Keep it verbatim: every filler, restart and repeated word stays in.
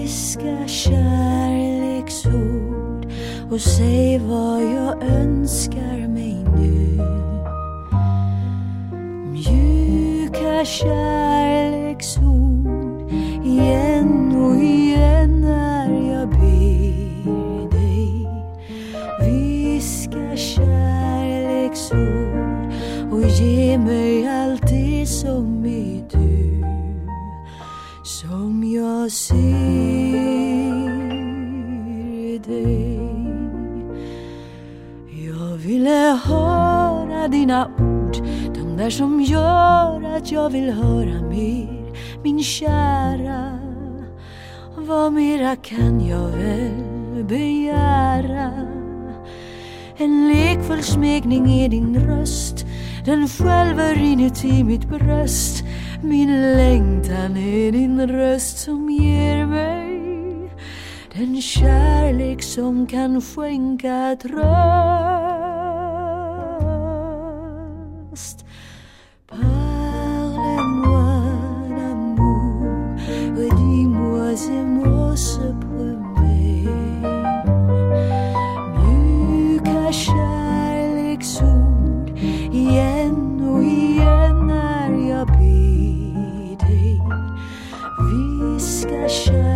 Viska kärleksord och säg vad jag önskar mig nu. Mjuka kärleksord igen och igen när jag ber dig. Viska kärleksord och ge mig allt det som är du, som jag ser dig. Jag ville höra dina ord, de där som gör att jag vill höra mer. Min kära, vad mera kan jag väl begära? En lekfull smekning är din röst, den skälver inuti mitt bröst. Min längtan är din röst som ger mig den kärlek som kan skänka tröst. Parle-moi d'amour, redis-moi ces mots se promènent. Mjuka kärleksord igen och igen när jag ber dig. Viska kärleksord